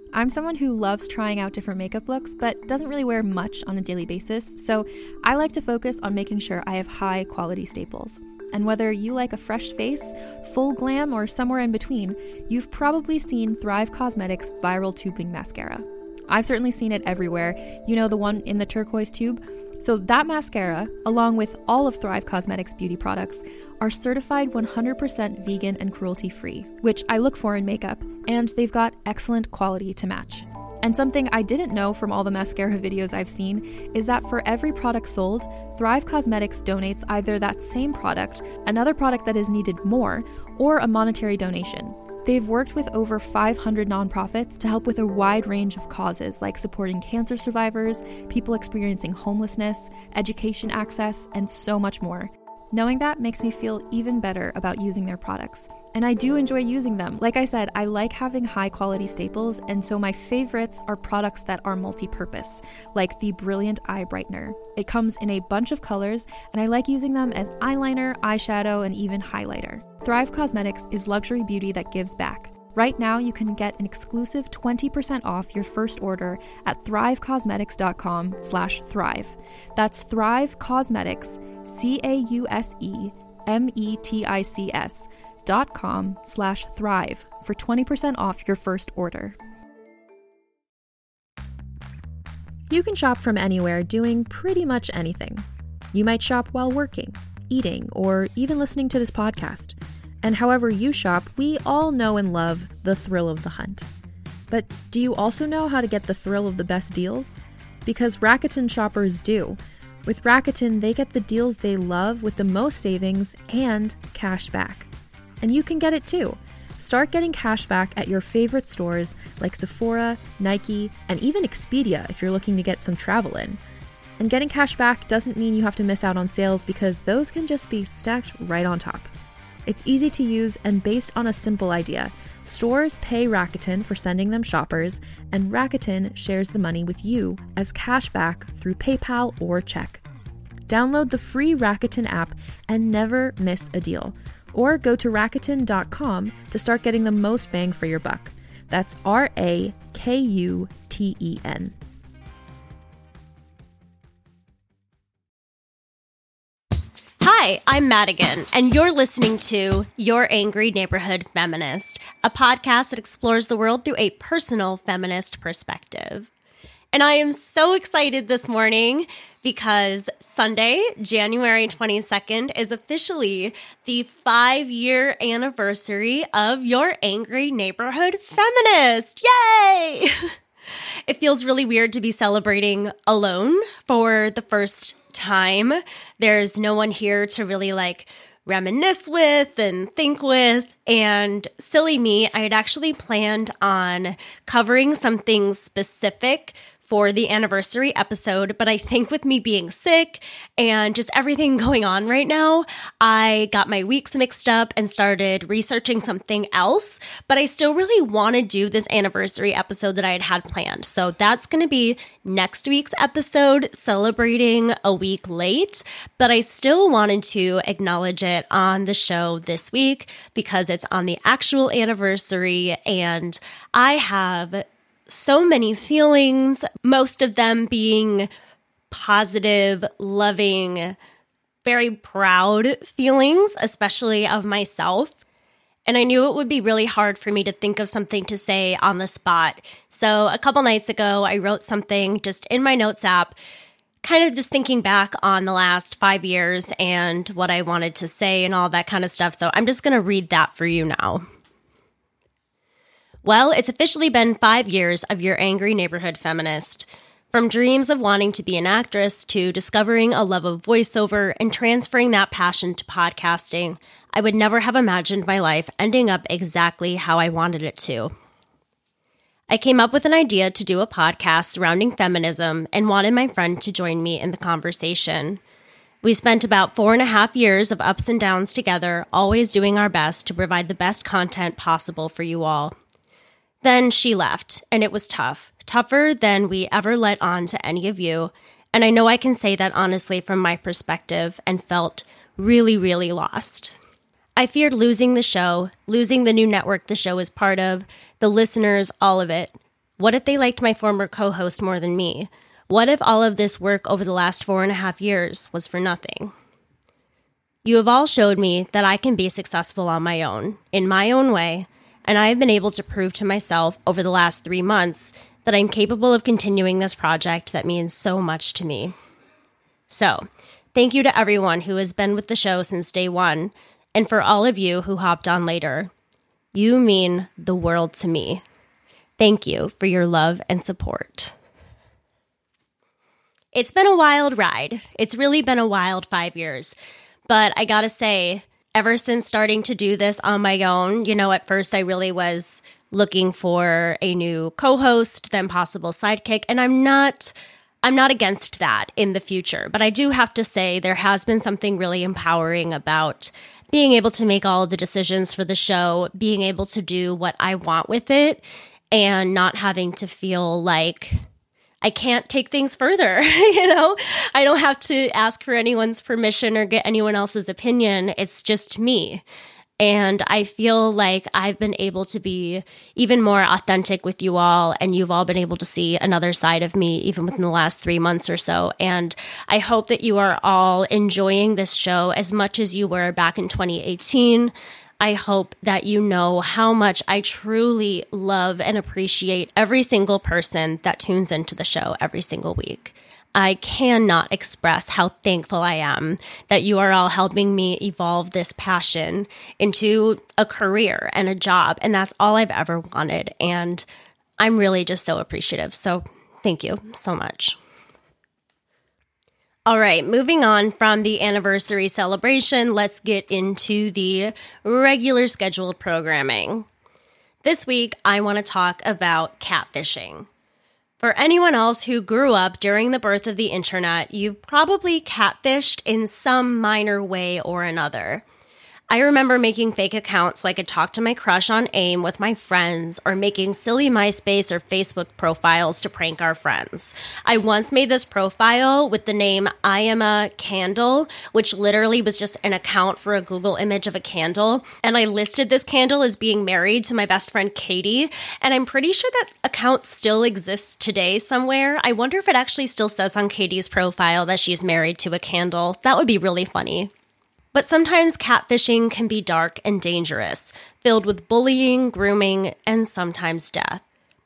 I'm someone who loves trying out different makeup looks, but doesn't really wear much on a daily basis, so I like to focus on making sure I have high quality staples. And whether you like a fresh face, full glam, or somewhere in between, you've probably seen Thrive Causemetics Viral Tubing Mascara. I've certainly seen it everywhere. You know, the one in the turquoise tube? So that mascara, along with all of Thrive Causemetics beauty products, are certified 100% vegan and cruelty-free, which I look for in makeup, and they've got excellent quality to match. And something I didn't know from all the mascara videos I've seen is that for every product sold, Thrive Causemetics donates either that same product, another product that is needed more, or a monetary donation. They've worked with over 500 nonprofits to help with a wide range of causes like supporting cancer survivors, people experiencing homelessness, education access, and so much more. Knowing that makes me feel even better about using their products. And I do enjoy using them. Like I said, I like having high quality staples, and so my favorites are products that are multi-purpose, like the Brilliant Eye Brightener. It comes in a bunch of colors, and I like using them as eyeliner, eyeshadow, and even highlighter. Thrive Causemetics is luxury beauty that gives back. Right now, you can get an exclusive 20% off your first order at thrivecausemetics.com/thrive. That's Thrive Causemetics, CAUSEMETICS.com/thrive for 20% off your first order. You can shop from anywhere doing pretty much anything. You might shop while working, eating, or even listening to this podcast. And however you shop, we all know and love the thrill of the hunt. But do you also know how to get the thrill of the best deals? Because Rakuten shoppers do. With Rakuten, they get the deals they love with the most savings and cash back. And you can get it too. Start getting cash back at your favorite stores like Sephora, Nike, and even Expedia if you're looking to get some travel in. And getting cash back doesn't mean you have to miss out on sales, because those can just be stacked right on top. It's easy to use and based on a simple idea. Stores pay Rakuten for sending them shoppers, and Rakuten shares the money with you as cash back through PayPal or check. Download the free Rakuten app and never miss a deal. Or go to Rakuten.com to start getting the most bang for your buck. That's RAKUTEN. Hi, I'm Madigan, and you're listening to Your Angry Neighborhood Feminist, a podcast that explores the world through a personal feminist perspective. And I am so excited this morning because Sunday, January 22nd, is officially the 5-year anniversary of Your Angry Neighborhood Feminist. Yay! It feels really weird to be celebrating alone for the first time. There's no one here to really reminisce with and think with. And silly me, I had actually planned on covering something specific for the anniversary episode, but I think with me being sick and just everything going on right now, I got my weeks mixed up and started researching something else, but I still really want to do this anniversary episode that I had planned. So that's going to be next week's episode, celebrating a week late, but I still wanted to acknowledge it on the show this week because it's on the actual anniversary, and I have so many feelings, most of them being positive, loving, very proud feelings, especially of myself. And I knew it would be really hard for me to think of something to say on the spot. So a couple nights ago, I wrote something just in my notes app, kind of just thinking back on the last 5 years and what I wanted to say and all that kind of stuff. So I'm just going to read that for you now. Well, it's officially been 5 years of Your Angry Neighborhood Feminist. From dreams of wanting to be an actress to discovering a love of voiceover and transferring that passion to podcasting, I would never have imagined my life ending up exactly how I wanted it to. I came up with an idea to do a podcast surrounding feminism and wanted my friend to join me in the conversation. We spent about 4.5 years of ups and downs together, always doing our best to provide the best content possible for you all. Then she left, and it was tough, tougher than we ever let on to any of you, and I know I can say that honestly from my perspective, and felt really, really lost. I feared losing the show, losing the new network the show is part of, the listeners, all of it. What if they liked my former co-host more than me? What if all of this work over the last 4.5 years was for nothing? You have all showed me that I can be successful on my own, in my own way, and I have been able to prove to myself over the last 3 months that I'm capable of continuing this project that means so much to me. So, thank you to everyone who has been with the show since day one, and for all of you who hopped on later. You mean the world to me. Thank you for your love and support. It's been a wild ride. It's really been a wild 5 years. But I gotta say, ever since starting to do this on my own, at first I really was looking for a new co-host, then possible sidekick, and I'm not against that in the future. But I do have to say there has been something really empowering about being able to make all of the decisions for the show, being able to do what I want with it, and not having to feel like I can't take things further. I don't have to ask for anyone's permission or get anyone else's opinion. It's just me. And I feel like I've been able to be even more authentic with you all, and you've all been able to see another side of me even within the last 3 months or so. And I hope that you are all enjoying this show as much as you were back in 2018. I hope that you know how much I truly love and appreciate every single person that tunes into the show every single week. I cannot express how thankful I am that you are all helping me evolve this passion into a career and a job. And that's all I've ever wanted. And I'm really just so appreciative. So thank you so much. All right, moving on from the anniversary celebration, let's get into the regular scheduled programming. This week, I want to talk about catfishing. For anyone else who grew up during the birth of the internet, you've probably catfished in some minor way or another. I remember making fake accounts so I could talk to my crush on AIM with my friends, or making silly MySpace or Facebook profiles to prank our friends. I once made this profile with the name I Am a Candle, which literally was just an account for a Google image of a candle. And I listed this candle as being married to my best friend Katie. And I'm pretty sure that account still exists today somewhere. I wonder if it actually still says on Katie's profile that she's married to a candle. That would be really funny. But sometimes catfishing can be dark and dangerous, filled with bullying, grooming, and sometimes death.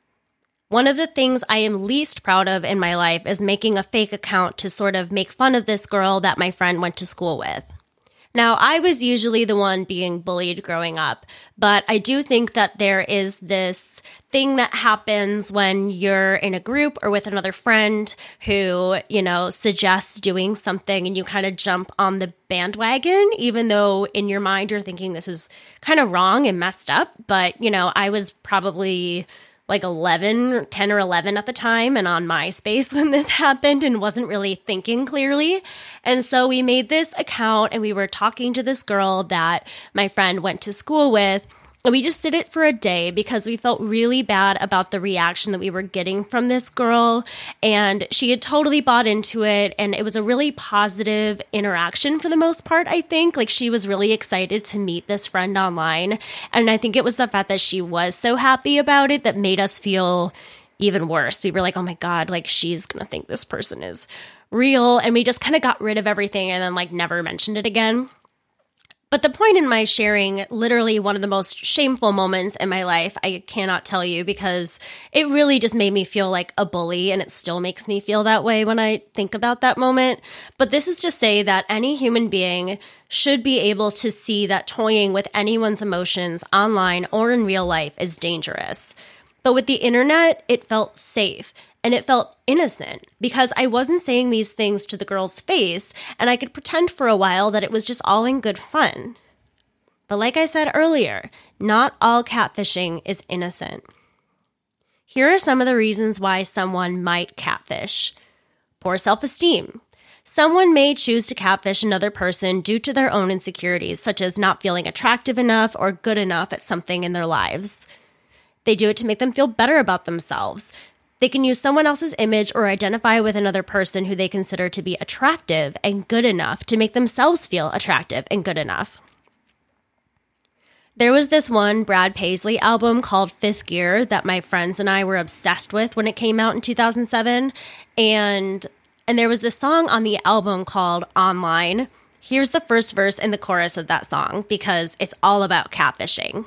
One of the things I am least proud of in my life is making a fake account to sort of make fun of this girl that my friend went to school with. Now, I was usually the one being bullied growing up, but I do think that there is this thing that happens when you're in a group or with another friend who, suggests doing something and you kind of jump on the bandwagon, even though in your mind you're thinking this is kind of wrong and messed up. But, I was probably like 10 or 11 at the time and on MySpace when this happened and wasn't really thinking clearly. And so we made this account and we were talking to this girl that my friend went to school with. And we just did it for a day because we felt really bad about the reaction that we were getting from this girl. And she had totally bought into it. And it was a really positive interaction for the most part, I think. Like, she was really excited to meet this friend online. And I think it was the fact that she was so happy about it that made us feel even worse. We were like, oh my God, like, she's going to think this person is real. And we just kind of got rid of everything and then never mentioned it again. But the point in my sharing, literally one of the most shameful moments in my life, I cannot tell you, because it really just made me feel like a bully, and it still makes me feel that way when I think about that moment. But this is to say that any human being should be able to see that toying with anyone's emotions online or in real life is dangerous. But with the internet, it felt safe. And it felt innocent because I wasn't saying these things to the girl's face, and I could pretend for a while that it was just all in good fun. But like I said earlier, not all catfishing is innocent. Here are some of the reasons why someone might catfish. Poor self-esteem. Someone may choose to catfish another person due to their own insecurities, such as not feeling attractive enough or good enough at something in their lives. They do it to make them feel better about themselves. They can use someone else's image or identify with another person who they consider to be attractive and good enough to make themselves feel attractive and good enough. There was this one Brad Paisley album called Fifth Gear that my friends and I were obsessed with when it came out in 2007. And there was this song on the album called Online. Here's the first verse and the chorus of that song because it's all about catfishing.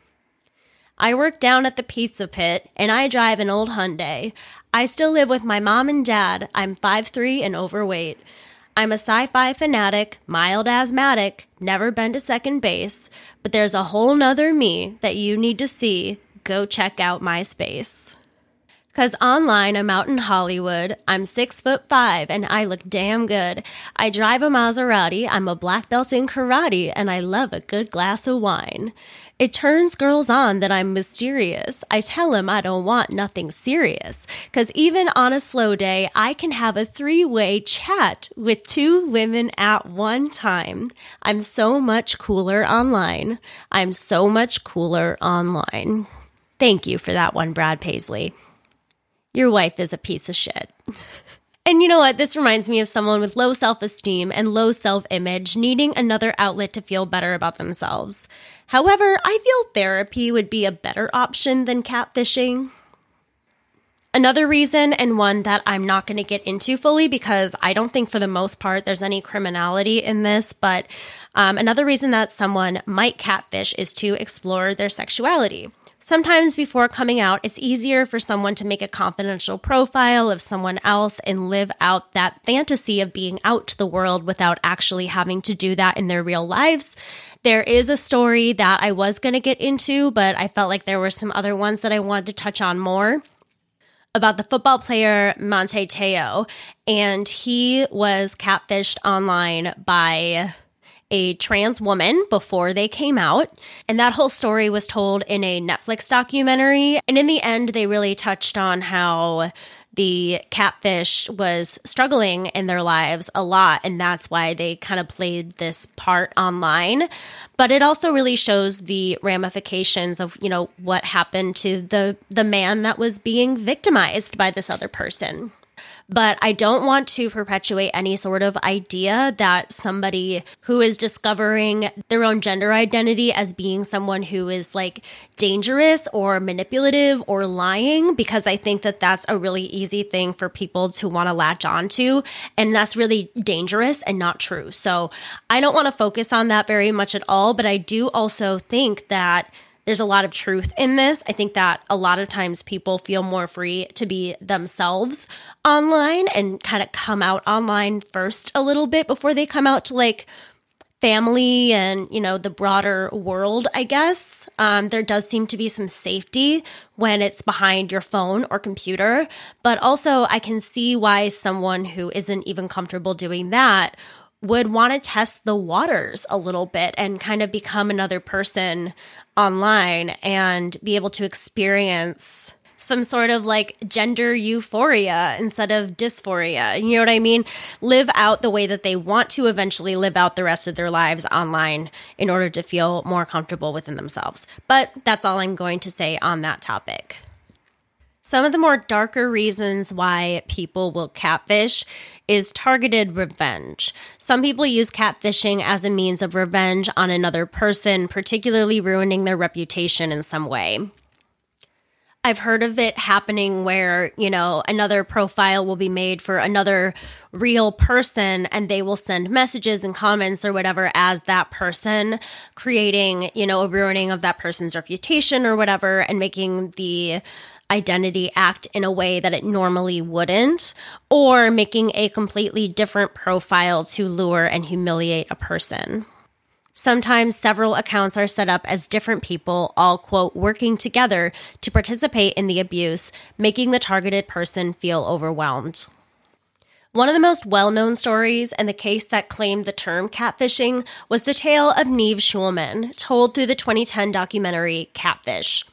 I work down at the Pizza Pit and I drive an old Hyundai. I still live with my mom and dad. I'm 5'3" and overweight. I'm a sci-fi fanatic, mild asthmatic, never been to second base, but there's a whole nother me that you need to see. Go check out MySpace. 'Cause online, I'm out in Hollywood. I'm 6'5" and I look damn good. I drive a Maserati, I'm a black belt in karate, and I love a good glass of wine. It turns girls on that I'm mysterious. I tell them I don't want nothing serious. 'Cause even on a slow day, I can have a 3-way chat with 2 women at one time. I'm so much cooler online. I'm so much cooler online. Thank you for that one, Brad Paisley. Your wife is a piece of shit. And you know what? This reminds me of someone with low self-esteem and low self-image needing another outlet to feel better about themselves. However, I feel therapy would be a better option than catfishing. Another reason, and one that I'm not going to get into fully because I don't think for the most part there's any criminality in this, but another reason that someone might catfish is to explore their sexuality. Sometimes before coming out, it's easier for someone to make a confidential profile of someone else and live out that fantasy of being out to the world without actually having to do that in their real lives. There is a story that I was going to get into, but I felt like there were some other ones that I wanted to touch on more about the football player Manti Te'o, and he was catfished online by a trans woman before they came out. And that whole story was told in a Netflix documentary. And in the end, they really touched on how the catfish was struggling in their lives a lot. And that's why they kind of played this part online. But it also really shows the ramifications of, you know, what happened to the man that was being victimized by this other person. But I don't want to perpetuate any sort of idea that somebody who is discovering their own gender identity as being someone who is like dangerous or manipulative or lying, because I think that that's a really easy thing for people to want to latch onto. And that's really dangerous and not true. So I don't want to focus on that very much at all. But I do also think that there's a lot of truth in this. I think that a lot of times people feel more free to be themselves online and kind of come out online first a little bit before they come out to like family and, you know, the broader world, I guess. There does seem to be some safety when it's behind your phone or computer. But also I can see why someone who isn't even comfortable doing that would want to test the waters a little bit and kind of become another person online and be able to experience some sort of like gender euphoria instead of dysphoria. You know what I mean? Live out the way that they want to eventually live out the rest of their lives online in order to feel more comfortable within themselves. But that's all I'm going to say on that topic. Some of the more darker reasons why people will catfish is targeted revenge. Some people use catfishing as a means of revenge on another person, particularly ruining their reputation in some way. I've heard of it happening where, you know, another profile will be made for another real person and they will send messages and comments or whatever as that person, creating, you know, a ruining of that person's reputation or whatever, and making the identity act in a way that it normally wouldn't, or making a completely different profile to lure and humiliate a person. Sometimes several accounts are set up as different people, all, quote, working together to participate in the abuse, making the targeted person feel overwhelmed. One of the most well-known stories and the case that claimed the term catfishing was the tale of Nev Schulman, told through the 2010 documentary Catfish.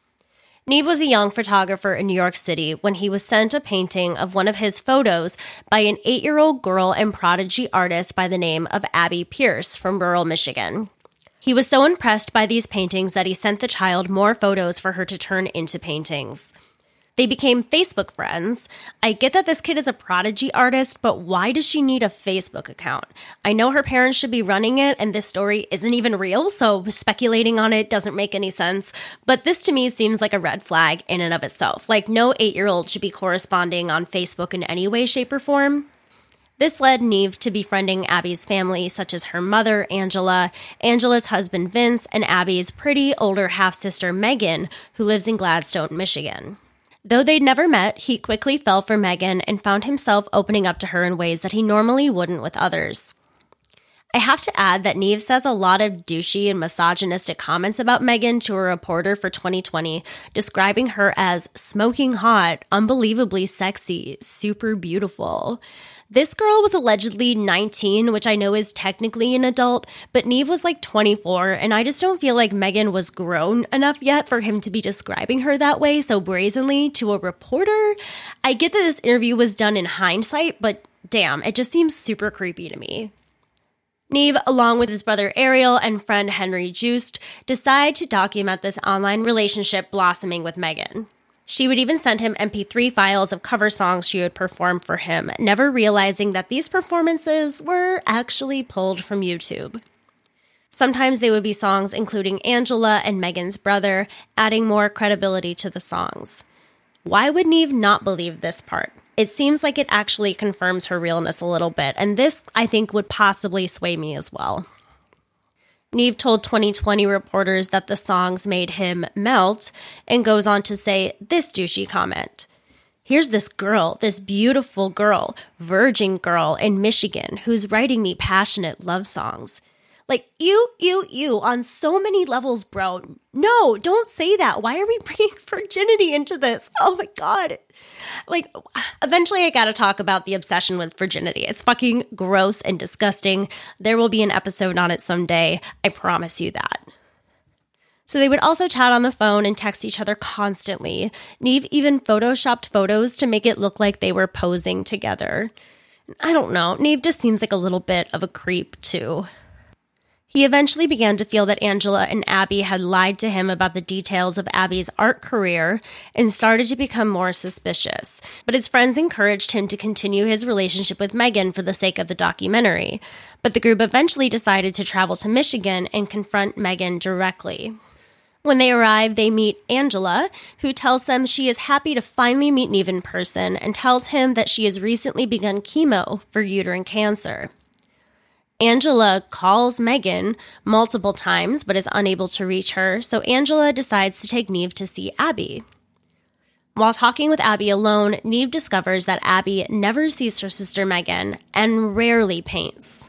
Nev was a young photographer in New York City when he was sent a painting of one of his photos by an 8-year-old girl and prodigy artist by the name of Abby Pierce from rural Michigan. He was so impressed by these paintings that he sent the child more photos for her to turn into paintings. They became Facebook friends. I get that this kid is a prodigy artist, but why does she need a Facebook account? I know her parents should be running it, and this story isn't even real, so speculating on it doesn't make any sense. But this to me seems like a red flag in and of itself. Like, no 8-year-old should be corresponding on Facebook in any way, shape, or form. This led Nev to befriending Abby's family, such as her mother, Angela, Angela's husband, Vince, and Abby's pretty older half-sister, Megan, who lives in Gladstone, Michigan. Though they'd never met, he quickly fell for Megan and found himself opening up to her in ways that he normally wouldn't with others. I have to add that Nev says a lot of douchey and misogynistic comments about Megan to a reporter for 2020, describing her as smoking hot, unbelievably sexy, super beautiful. This girl was allegedly 19, which I know is technically an adult, but Nev was like 24, and I just don't feel like Megan was grown enough yet for him to be describing her that way so brazenly to a reporter. I get that this interview was done in hindsight, but damn, it just seems super creepy to me. Nev, along with his brother Ariel and friend Henry Joost, decide to document this online relationship blossoming with Megan. She would even send him MP3 files of cover songs she would perform for him, never realizing that these performances were actually pulled from YouTube. Sometimes they would be songs including Angela and Megan's brother, adding more credibility to the songs. Why would Nev not believe this part? It seems like it actually confirms her realness a little bit, and this, I think, would possibly sway me as well. Nev told 2020 reporters that the songs made him melt, and goes on to say this douchey comment. Here's this girl, this beautiful girl, virgin girl in Michigan, who's writing me passionate love songs. Like, you, on so many levels, bro. No, don't say that. Why are we bringing virginity into this? Oh my God. Like, eventually I gotta talk about the obsession with virginity. It's fucking gross and disgusting. There will be an episode on it someday. I promise you that. So they would also chat on the phone and text each other constantly. Nev even photoshopped photos to make it look like they were posing together. I don't know. Nev just seems like a little bit of a creep too. He eventually began to feel that Angela and Abby had lied to him about the details of Abby's art career and started to become more suspicious. But his friends encouraged him to continue his relationship with Megan for the sake of the documentary. But the group eventually decided to travel to Michigan and confront Megan directly. When they arrive, they meet Angela, who tells them she is happy to finally meet Nev in person and tells him that she has recently begun chemo for uterine cancer. Angela calls Megan multiple times but is unable to reach her, so Angela decides to take Nev to see Abby. While talking with Abby alone, Nev discovers that Abby never sees her sister Megan and rarely paints.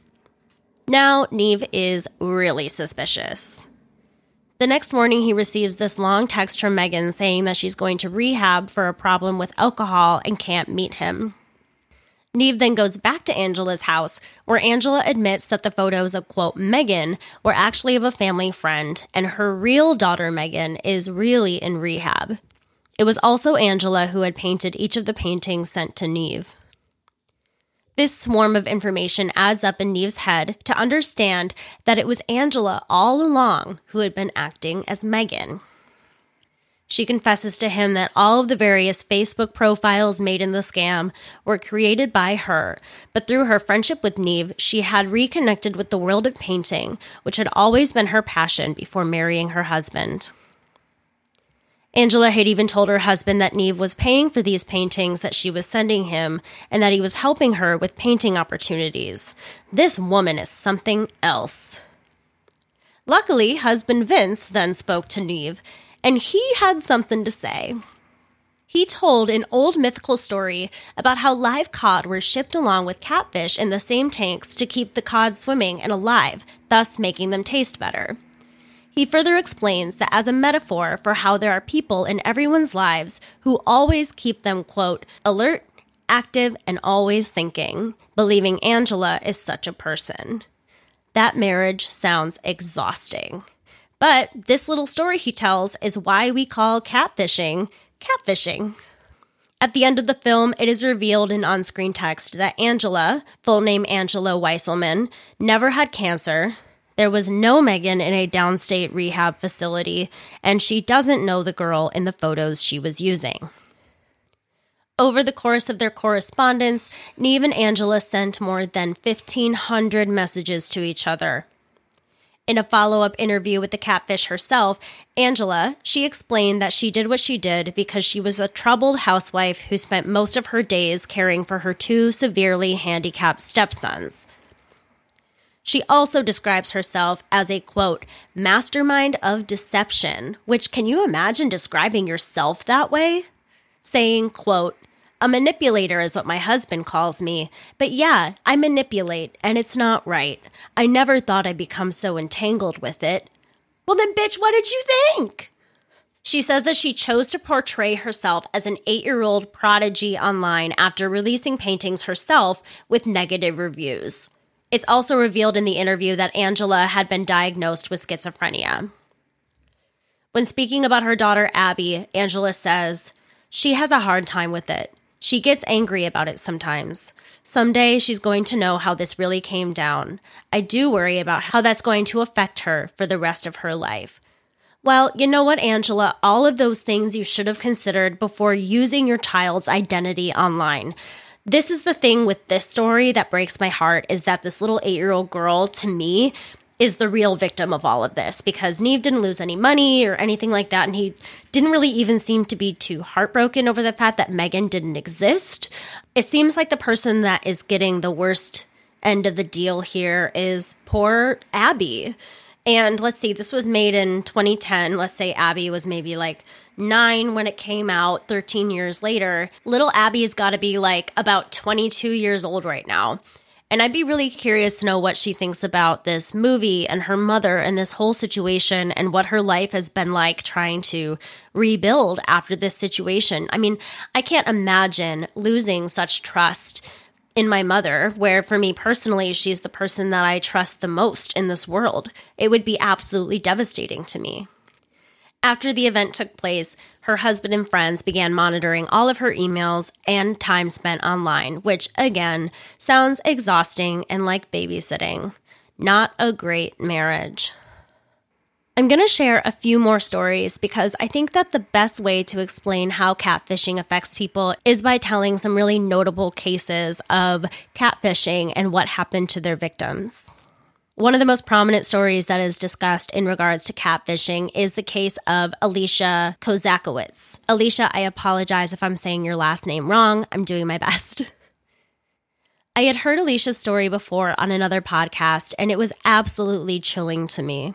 Now, Nev is really suspicious. The next morning, he receives this long text from Megan saying that she's going to rehab for a problem with alcohol and can't meet him. Nev then goes back to Angela's house, where Angela admits that the photos of, quote, Megan were actually of a family friend, and her real daughter, Megan, is really in rehab. It was also Angela who had painted each of the paintings sent to Nev. This swarm of information adds up in Nev's head to understand that it was Angela all along who had been acting as Megan. She confesses to him that all of the various Facebook profiles made in the scam were created by her, but through her friendship with Nev, she had reconnected with the world of painting, which had always been her passion before marrying her husband. Angela had even told her husband that Nev was paying for these paintings that she was sending him, and that he was helping her with painting opportunities. This woman is something else. Luckily, husband Vince then spoke to Nev, and he had something to say. He told an old mythical story about how live cod were shipped along with catfish in the same tanks to keep the cod swimming and alive, thus making them taste better. He further explains that as a metaphor for how there are people in everyone's lives who always keep them, quote, alert, active, and always thinking, believing Angela is such a person. That marriage sounds exhausting. But this little story he tells is why we call catfishing, catfishing. At the end of the film, it is revealed in on-screen text that Angela, full name Angela Weisselman, never had cancer, There was no Megan in a downstate rehab facility, and she doesn't know the girl in the photos she was using. Over the course of their correspondence, Nev and Angela sent more than 1,500 messages to each other. In a follow-up interview with the catfish herself, Angela, she explained that she did what she did because she was a troubled housewife who spent most of her days caring for her 2 severely handicapped stepsons. She also describes herself as a, quote, mastermind of deception, which can you imagine describing yourself that way? Saying, quote, a manipulator is what my husband calls me, but yeah, I manipulate, and it's not right. I never thought I'd become so entangled with it. Well then, bitch, what did you think? She says that she chose to portray herself as an 8-year-old prodigy online after releasing paintings herself with negative reviews. It's also revealed in the interview that Angela had been diagnosed with schizophrenia. When speaking about her daughter Abby, Angela says, she has a hard time with it. She gets angry about it sometimes. Someday she's going to know how this really came down. I do worry about how that's going to affect her for the rest of her life. Well, you know what, Angela? All of those things you should have considered before using your child's identity online. This is the thing with this story that breaks my heart, is that this little 8-year-old girl, to me, is the real victim of all of this, because Nev didn't lose any money or anything like that, and he didn't really even seem to be too heartbroken over the fact that Megan didn't exist. It seems like the person that is getting the worst end of the deal here is poor Abby. And let's see, this was made in 2010. Let's say Abby was maybe like 9 when it came out, 13 years later. Little Abby's got to be like about 22 years old right now. And I'd be really curious to know what she thinks about this movie and her mother and this whole situation and what her life has been like trying to rebuild after this situation. I mean, I can't imagine losing such trust in my mother, where for me personally, she's the person that I trust the most in this world. It would be absolutely devastating to me. After the event took place, her husband and friends began monitoring all of her emails and time spent online, which, again, sounds exhausting and like babysitting. Not a great marriage. I'm going to share a few more stories because I think that the best way to explain how catfishing affects people is by telling some really notable cases of catfishing and what happened to their victims. One of the most prominent stories that is discussed in regards to catfishing is the case of Alicia Kozakowicz. Alicia, I apologize if I'm saying your last name wrong. I'm doing my best. I had heard Alicia's story before on another podcast, and it was absolutely chilling to me.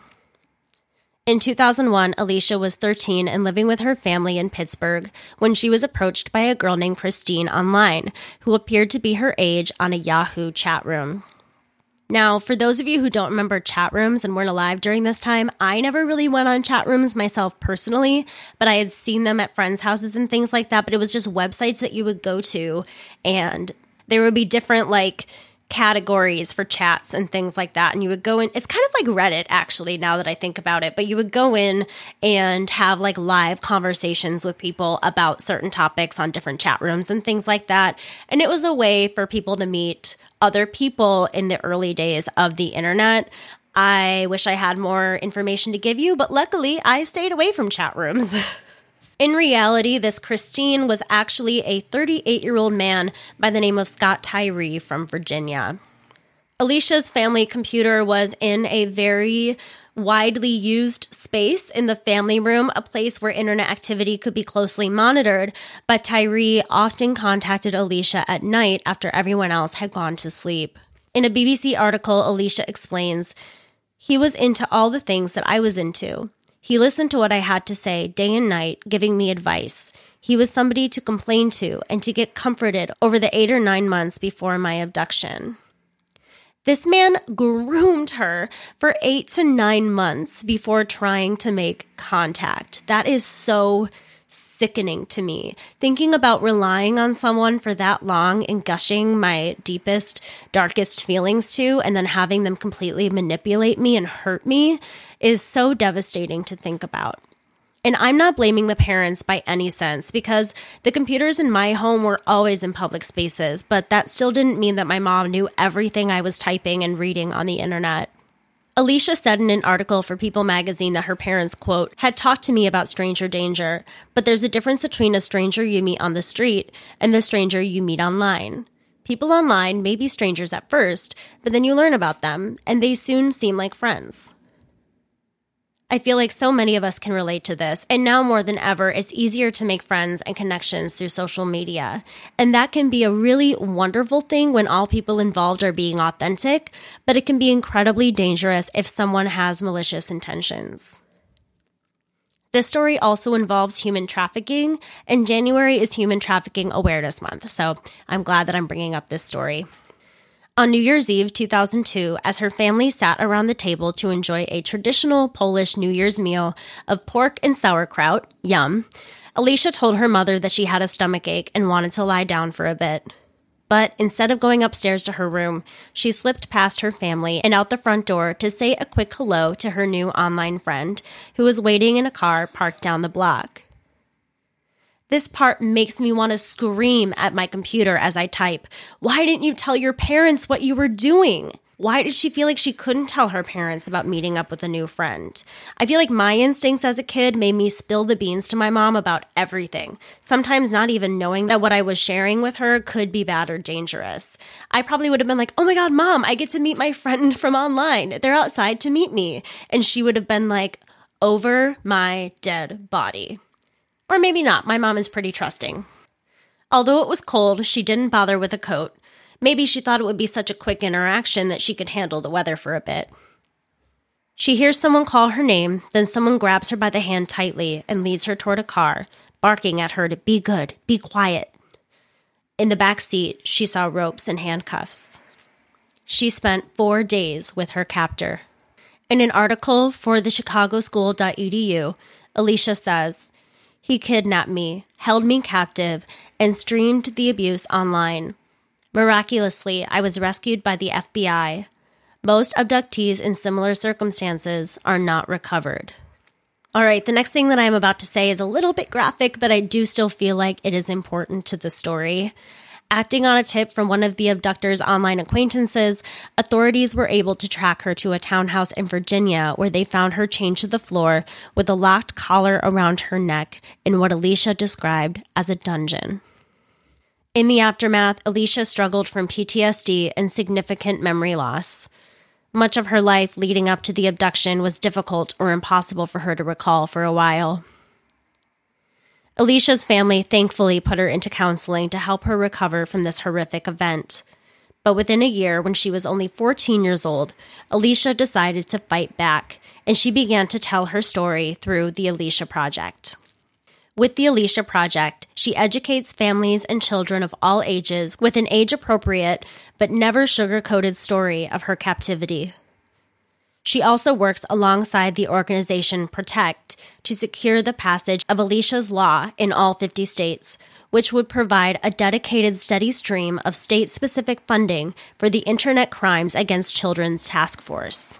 In 2001, Alicia was 13 and living with her family in Pittsburgh when she was approached by a girl named Christine online, who appeared to be her age on a Yahoo chat room. Now, for those of you who don't remember chat rooms and weren't alive during this time, I never really went on chat rooms myself personally, but I had seen them at friends' houses and things like that. But it was just websites that you would go to, and there would be different categories for chats and things like that. And you would go in, it's kind of like Reddit actually, now that I think about it, but you would go in and have live conversations with people about certain topics on different chat rooms and things like that. And it was a way for people to meet other people in the early days of the internet. I wish I had more information to give you, but luckily I stayed away from chat rooms. In reality, this Christine was actually a 38-year-old man by the name of Scott Tyree from Virginia. Alicia's family computer was in a very widely used space in the family room, a place where internet activity could be closely monitored, but Tyree often contacted Alicia at night after everyone else had gone to sleep. In a BBC article, Alicia explains, "He was into all the things that I was into. He listened to what I had to say day and night, giving me advice. He was somebody to complain to and to get comforted over the 8 or 9 months before my abduction." This man groomed her for 8 to 9 months before trying to make contact. That is so sickening to me. Thinking about relying on someone for that long and gushing my deepest, darkest feelings to, and then having them completely manipulate me and hurt me is so devastating to think about. And I'm not blaming the parents by any sense, because the computers in my home were always in public spaces, but that still didn't mean that my mom knew everything I was typing and reading on the internet. Alicia said in an article for People magazine that her parents, quote, had talked to me about stranger danger, but there's a difference between a stranger you meet on the street and the stranger you meet online. People online may be strangers at first, but then you learn about them, and they soon seem like friends. I feel like so many of us can relate to this, and now more than ever, it's easier to make friends and connections through social media. And that can be a really wonderful thing when all people involved are being authentic, but it can be incredibly dangerous if someone has malicious intentions. This story also involves human trafficking, and January is Human Trafficking Awareness Month, so I'm glad that I'm bringing up this story. On New Year's Eve 2002, as her family sat around the table to enjoy a traditional Polish New Year's meal of pork and sauerkraut, yum, Alicia told her mother that she had a stomachache and wanted to lie down for a bit. But instead of going upstairs to her room, she slipped past her family and out the front door to say a quick hello to her new online friend, who was waiting in a car parked down the block. This part makes me want to scream at my computer as I type. Why didn't you tell your parents what you were doing? Why did she feel like she couldn't tell her parents about meeting up with a new friend? I feel like my instincts as a kid made me spill the beans to my mom about everything, sometimes not even knowing that what I was sharing with her could be bad or dangerous. I probably would have been like, oh my God, Mom, I get to meet my friend from online. They're outside to meet me. And she would have been like, over my dead body. Or maybe not. My mom is pretty trusting. Although it was cold, she didn't bother with a coat. Maybe she thought it would be such a quick interaction that she could handle the weather for a bit. She hears someone call her name, then someone grabs her by the hand tightly and leads her toward a car, barking at her to be good, be quiet. In the back seat, she saw ropes and handcuffs. She spent 4 days with her captor. In an article for the chicagoschool.edu, Alicia says, "He kidnapped me, held me captive, and streamed the abuse online. Miraculously, I was rescued by the FBI. Most abductees in similar circumstances are not recovered." All right, the next thing that I'm about to say is a little bit graphic, but I do still feel like it is important to the story. Acting on a tip from one of the abductor's online acquaintances, authorities were able to track her to a townhouse in Virginia where they found her chained to the floor with a locked collar around her neck in what Alicia described as a dungeon. In the aftermath, Alicia struggled from PTSD and significant memory loss. Much of her life leading up to the abduction was difficult or impossible for her to recall for a while. Alicia's family thankfully put her into counseling to help her recover from this horrific event. But within a year, when she was only 14 years old, Alicia decided to fight back, and she began to tell her story through the Alicia Project. With the Alicia Project, she educates families and children of all ages with an age-appropriate but never sugar-coated story of her captivity. She also works alongside the organization Protect to secure the passage of Alicia's law in all 50 states, which would provide a dedicated steady stream of state-specific funding for the Internet Crimes Against Children's Task Force.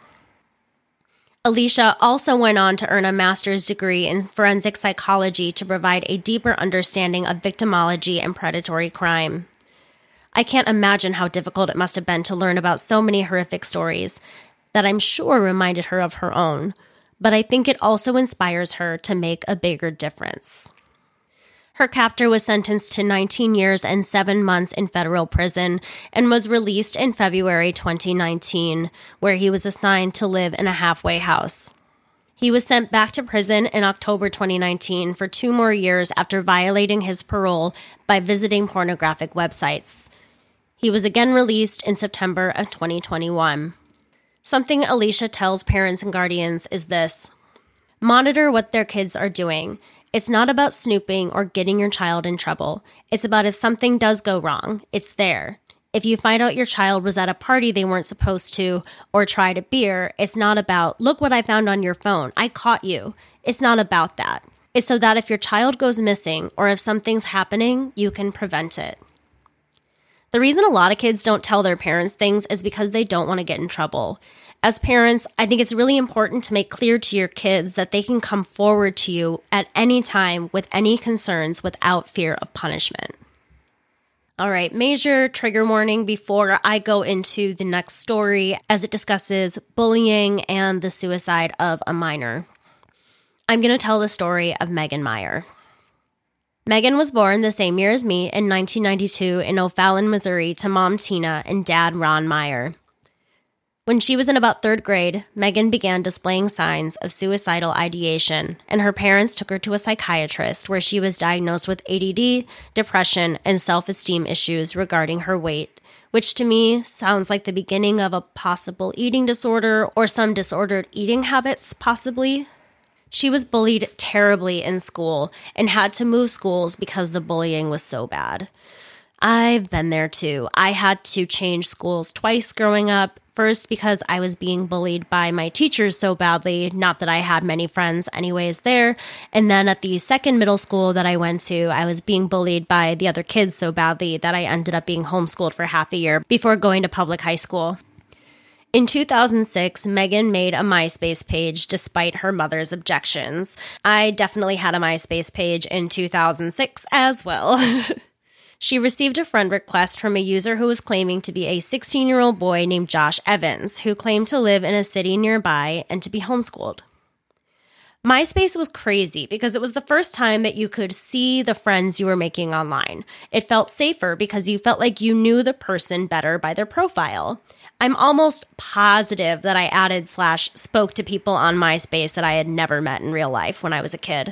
Alicia also went on to earn a master's degree in forensic psychology to provide a deeper understanding of victimology and predatory crime. I can't imagine how difficult it must have been to learn about so many horrific stories that I'm sure reminded her of her own, but I think it also inspires her to make a bigger difference. Her captor was sentenced to 19 years and 7 months in federal prison and was released in February 2019, where he was assigned to live in a halfway house. He was sent back to prison in October 2019 for 2 more years after violating his parole by visiting pornographic websites. He was again released in September of 2021. Something Alicia tells parents and guardians is this: monitor what their kids are doing. It's not about snooping or getting your child in trouble. It's about if something does go wrong, it's there. If you find out your child was at a party they weren't supposed to or tried a beer, it's not about, look what I found on your phone, I caught you. It's not about that. It's so that if your child goes missing or if something's happening, you can prevent it. The reason a lot of kids don't tell their parents things is because they don't want to get in trouble. As parents, I think it's really important to make clear to your kids that they can come forward to you at any time with any concerns without fear of punishment. All right, major trigger warning before I go into the next story as it discusses bullying and the suicide of a minor. I'm going to tell the story of Megan Meier. Megan was born the same year as me in 1992 in O'Fallon, Missouri to mom Tina and dad Ron Meier. When she was in about 3rd grade, Megan began displaying signs of suicidal ideation, and her parents took her to a psychiatrist where she was diagnosed with ADD, depression, and self-esteem issues regarding her weight, which to me sounds like the beginning of a possible eating disorder or some disordered eating habits, possibly. She was bullied terribly in school and had to move schools because the bullying was so bad. I've been there too. I had to change schools twice growing up. First, because I was being bullied by my teachers so badly, not that I had many friends anyways there. And then at the second middle school that I went to, I was being bullied by the other kids so badly that I ended up being homeschooled for half a year before going to public high school. In 2006, Megan made a MySpace page despite her mother's objections. I definitely had a MySpace page in 2006 as well. She received a friend request from a user who was claiming to be a 16-year-old boy named Josh Evans, who claimed to live in a city nearby and to be homeschooled. MySpace was crazy because it was the first time that you could see the friends you were making online. It felt safer because you felt like you knew the person better by their profile. I'm almost positive that I added/spoke to people on MySpace that I had never met in real life when I was a kid.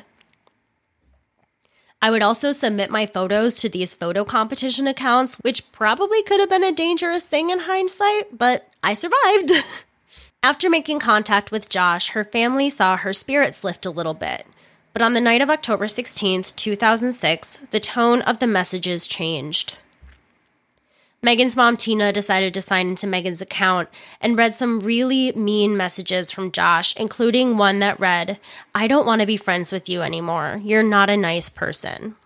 I would also submit my photos to these photo competition accounts, which probably could have been a dangerous thing in hindsight, but I survived. After making contact with Josh, her family saw her spirits lift a little bit. But on the night of October 16th, 2006, the tone of the messages changed. Megan's mom, Tina, decided to sign into Megan's account and read some really mean messages from Josh, including one that read, "I don't want to be friends with you anymore. You're not a nice person."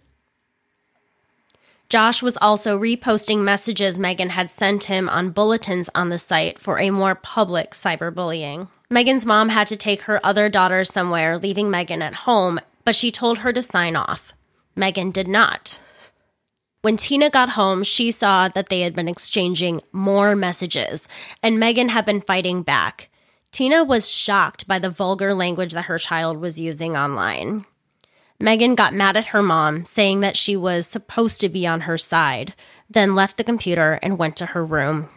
Josh was also reposting messages Megan had sent him on bulletins on the site for a more public cyberbullying. Megan's mom had to take her other daughter somewhere, leaving Megan at home, but she told her to sign off. Megan did not. When Tina got home, she saw that they had been exchanging more messages, and Megan had been fighting back. Tina was shocked by the vulgar language that her child was using online. Megan got mad at her mom, saying that she was supposed to be on her side, then left the computer and went to her room.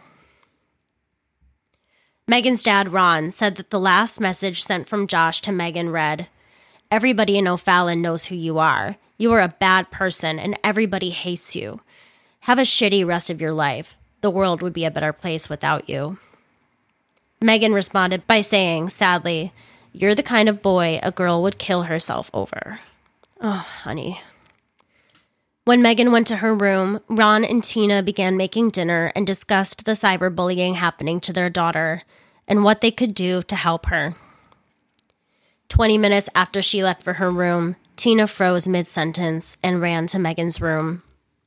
Megan's dad, Ron, said that the last message sent from Josh to Megan read, "Everybody in O'Fallon knows who you are. You are a bad person and everybody hates you. Have a shitty rest of your life. The world would be a better place without you." Megan responded by saying, sadly, "You're the kind of boy a girl would kill herself over." Oh, honey. When Megan went to her room, Ron and Tina began making dinner and discussed the cyberbullying happening to their daughter and what they could do to help her. 20 minutes after she left for her room, Tina froze mid-sentence and ran to Megan's room.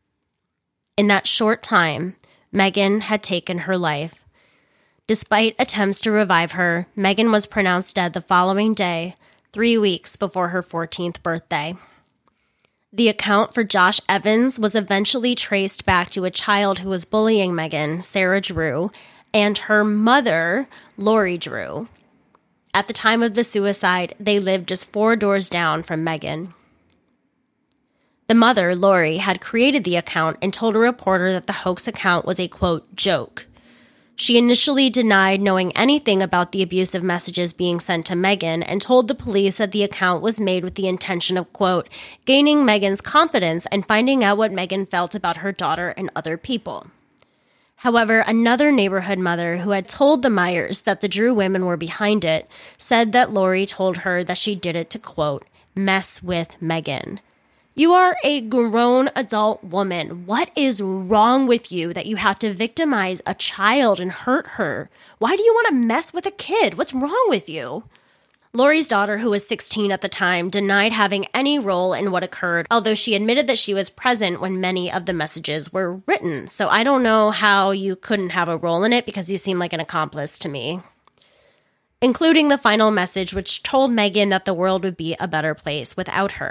In that short time, Megan had taken her life. Despite attempts to revive her, Megan was pronounced dead the following day, 3 weeks before her 14th birthday. The account for Josh Evans was eventually traced back to a child who was bullying Megan, Sarah Drew, and her mother, Lori Drew. At the time of the suicide, they lived just 4 doors down from Megan. The mother, Lori, had created the account and told a reporter that the hoax account was a, quote, joke. She initially denied knowing anything about the abusive messages being sent to Megan and told the police that the account was made with the intention of, quote, gaining Megan's confidence and finding out what Megan felt about her daughter and other people. However, another neighborhood mother who had told the Meyers that the Drew women were behind it said that Lori told her that she did it to, quote, mess with Megan. You are a grown adult woman. What is wrong with you that you have to victimize a child and hurt her? Why do you want to mess with a kid? What's wrong with you? Lori's daughter, who was 16 at the time, denied having any role in what occurred, although she admitted that she was present when many of the messages were written. So I don't know how you couldn't have a role in it because you seem like an accomplice to me. Including the final message, which told Megan that the world would be a better place without her.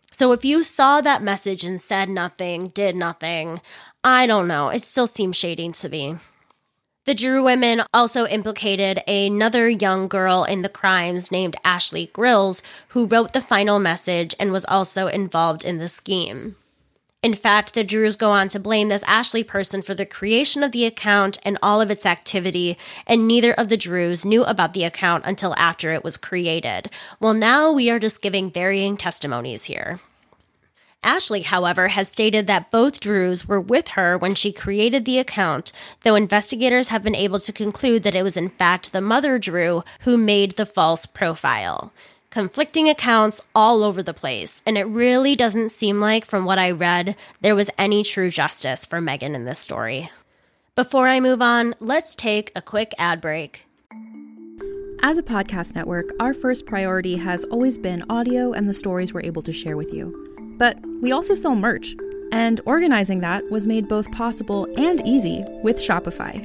So if you saw that message and said nothing, did nothing, I don't know. It still seems shady to me. The Drew women also implicated another young girl in the crimes named Ashley Grills, who wrote the final message and was also involved in the scheme. In fact, the Drews go on to blame this Ashley person for the creation of the account and all of its activity, and neither of the Drews knew about the account until after it was created. Well, now we are just giving varying testimonies here. Ashley, however, has stated that both Drews were with her when she created the account, though investigators have been able to conclude that it was in fact the mother Drew who made the false profile. Conflicting accounts all over the place, and it really doesn't seem like, from what I read, there was any true justice for Megan in this story. Before I move on, let's take a quick ad break. As a podcast network, our first priority has always been audio and the stories we're able to share with you. But we also sell merch, and organizing that was made both possible and easy with Shopify.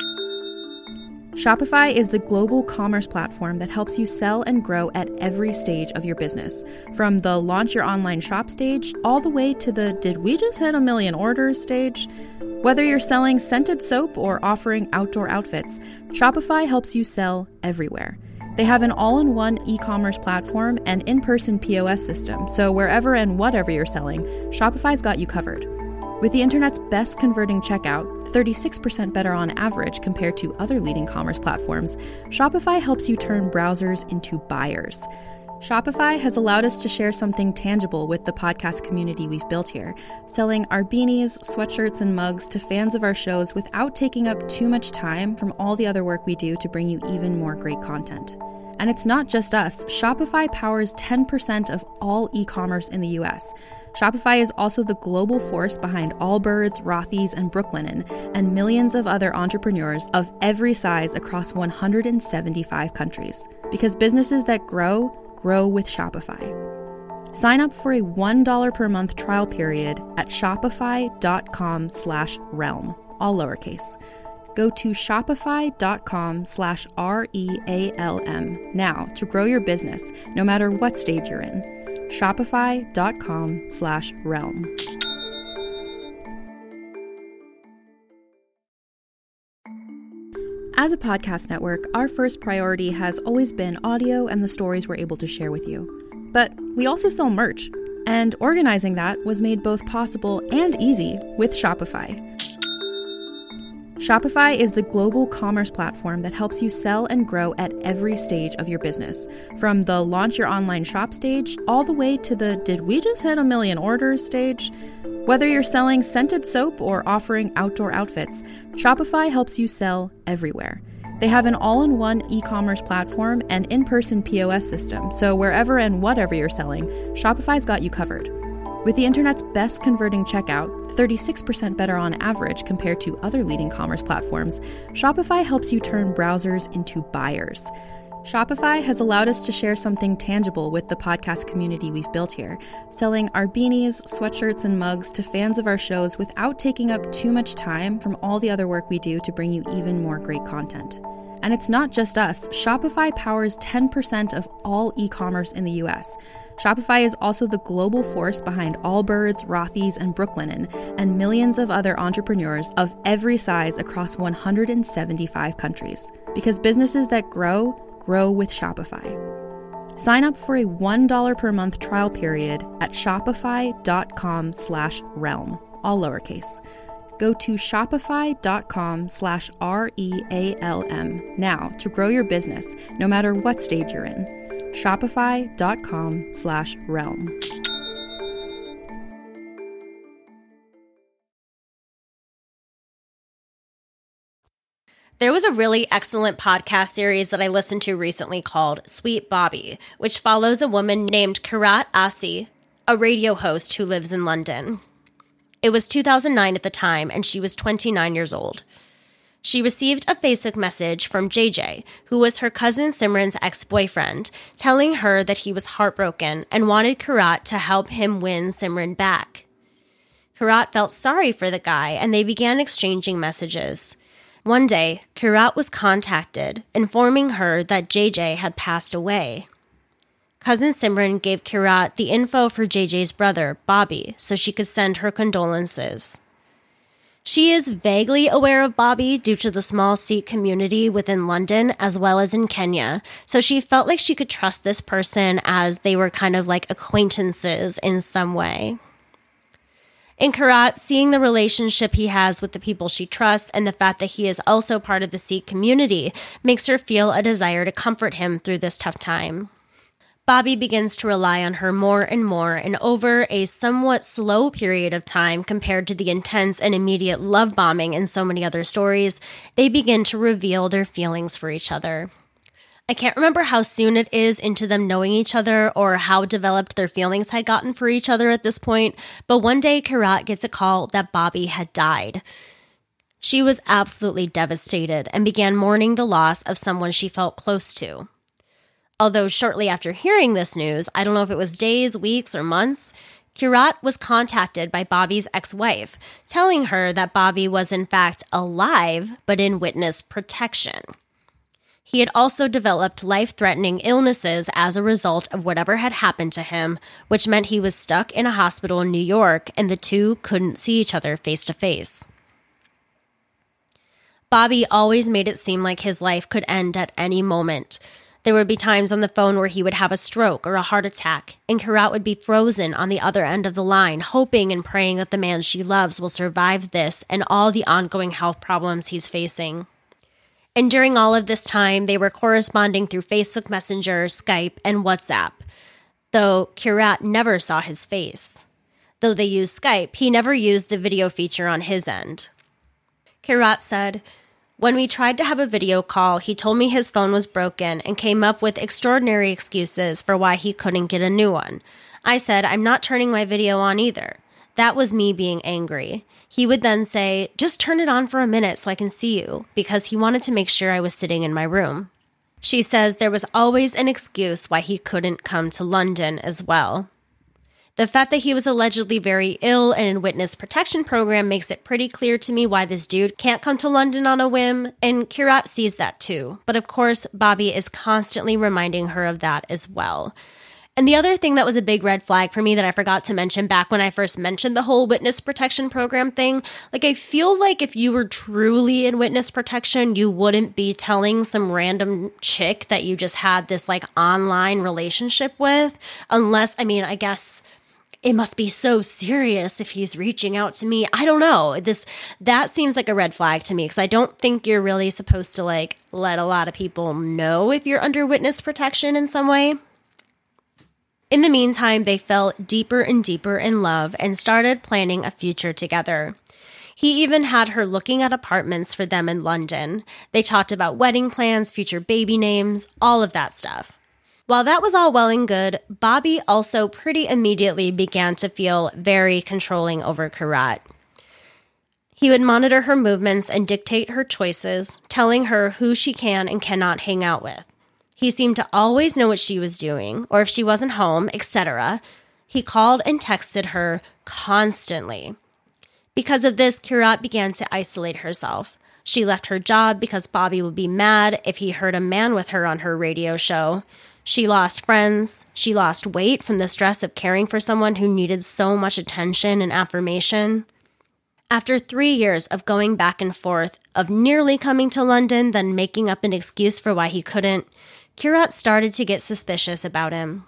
Shopify is the global commerce platform that helps you sell and grow at every stage of your business, from the launch your online shop stage all the way to the did we just hit 1 million orders stage. Whether you're selling scented soap or offering outdoor outfits, Shopify helps you sell everywhere. They have an all-in-one e-commerce platform and in-person POS system, so wherever and whatever you're selling, Shopify's got you covered. With the internet's best converting checkout, 36% better on average compared to other leading commerce platforms, Shopify helps you turn browsers into buyers. Shopify has allowed us to share something tangible with the podcast community we've built here, selling our beanies, sweatshirts, and mugs to fans of our shows without taking up too much time from all the other work we do to bring you even more great content. And it's not just us. Shopify powers 10% of all e-commerce in the US. Shopify is also the global force behind Allbirds, Rothy's, and Brooklinen, and millions of other entrepreneurs of every size across 175 countries. Because businesses that grow, grow with Shopify. Sign up for a $1 per month trial period at shopify.com/realm, all lowercase. Go to shopify.com/REALM now to grow your business, no matter what stage you're in. Shopify.com/realm. As a podcast network, our first priority has always been audio and the stories we're able to share with you. But we also sell merch, and organizing that was made both possible and easy with Shopify. Shopify is the global commerce platform that helps you sell and grow at every stage of your business, from the launch your online shop stage all the way to the did we just hit 1 million orders stage. Whether you're selling scented soap or offering outdoor outfits, Shopify helps you sell everywhere. They have an all-in-one e-commerce platform and in-person POS system, so wherever and whatever you're selling, Shopify's got you covered. With the internet's best converting checkout, 36% better on average compared to other leading commerce platforms, Shopify helps you turn browsers into buyers. Shopify has allowed us to share something tangible with the podcast community we've built here, selling our beanies, sweatshirts, and mugs to fans of our shows without taking up too much time from all the other work we do to bring you even more great content. And it's not just us. Shopify powers 10% of all e-commerce in the US. Shopify is also the global force behind Allbirds, Rothy's, and Brooklinen, and millions of other entrepreneurs of every size across 175 countries. Because businesses that grow, grow with Shopify. Sign up for a $1 per month trial period at shopify.com/realm, all lowercase. Go to shopify.com/REALM now to grow your business, no matter what stage you're in. Shopify.com/realm. There was a really excellent podcast series that I listened to recently called Sweet Bobby, which follows a woman named Kirat Asi, a radio host who lives in London. It was 2009 at the time, and she was 29 years old. She received a Facebook message from JJ, who was her cousin Simran's ex-boyfriend, telling her that he was heartbroken and wanted Kirat to help him win Simran back. Kirat felt sorry for the guy, and they began exchanging messages. One day, Kirat was contacted, informing her that JJ had passed away. Cousin Simran gave Kirat the info for JJ's brother, Bobby, so she could send her condolences. She is vaguely aware of Bobby due to the small Sikh community within London as well as in Kenya, so she felt like she could trust this person as they were kind of like acquaintances in some way. In Kirat, seeing the relationship he has with the people she trusts and the fact that he is also part of the Sikh community makes her feel a desire to comfort him through this tough time. Bobby begins to rely on her more and more, and over a somewhat slow period of time compared to the intense and immediate love bombing in so many other stories, they begin to reveal their feelings for each other. I can't remember how soon it is into them knowing each other or how developed their feelings had gotten for each other at this point, but one day Kirat gets a call that Bobby had died. She was absolutely devastated and began mourning the loss of someone she felt close to. Although shortly after hearing this news, I don't know if it was days, weeks, or months, Kirat was contacted by Bobby's ex-wife, telling her that Bobby was in fact alive, but in witness protection. He had also developed life-threatening illnesses as a result of whatever had happened to him, which meant he was stuck in a hospital in New York and the two couldn't see each other face to face. Bobby always made it seem like his life could end at any moment. There would be times on the phone where he would have a stroke or a heart attack, and Kirat would be frozen on the other end of the line, hoping and praying that the man she loves will survive this and all the ongoing health problems he's facing. And during all of this time, they were corresponding through Facebook Messenger, Skype, and WhatsApp, though Kirat never saw his face. Though they used Skype, he never used the video feature on his end. Kirat said, "When we tried to have a video call, he told me his phone was broken and came up with extraordinary excuses for why he couldn't get a new one. I said, I'm not turning my video on either. That was me being angry. He would then say, just turn it on for a minute so I can see you, because he wanted to make sure I was sitting in my room." She says there was always an excuse why he couldn't come to London as well. The fact that he was allegedly very ill and in witness protection program makes it pretty clear to me why this dude can't come to London on a whim, and Kirat sees that too. But of course, Bobby is constantly reminding her of that as well. And the other thing that was a big red flag for me that I forgot to mention back when I first mentioned the whole witness protection program thing, like I feel like if you were truly in witness protection, you wouldn't be telling some random chick that you just had this like online relationship with, unless, I mean, I guess it must be so serious if he's reaching out to me. I don't know. That seems like a red flag to me because I don't think you're really supposed to like let a lot of people know if you're under witness protection in some way. In the meantime, they fell deeper and deeper in love and started planning a future together. He even had her looking at apartments for them in London. They talked about wedding plans, future baby names, all of that stuff. While that was all well and good, Bobby also pretty immediately began to feel very controlling over Kirat. He would monitor her movements and dictate her choices, telling her who she can and cannot hang out with. He seemed to always know what she was doing, or if she wasn't home, etc. He called and texted her constantly. Because of this, Kirat began to isolate herself. She left her job because Bobby would be mad if he heard a man with her on her radio show. She lost friends. She lost weight from the stress of caring for someone who needed so much attention and affirmation. After 3 years of going back and forth, of nearly coming to London, then making up an excuse for why he couldn't, Kirat started to get suspicious about him.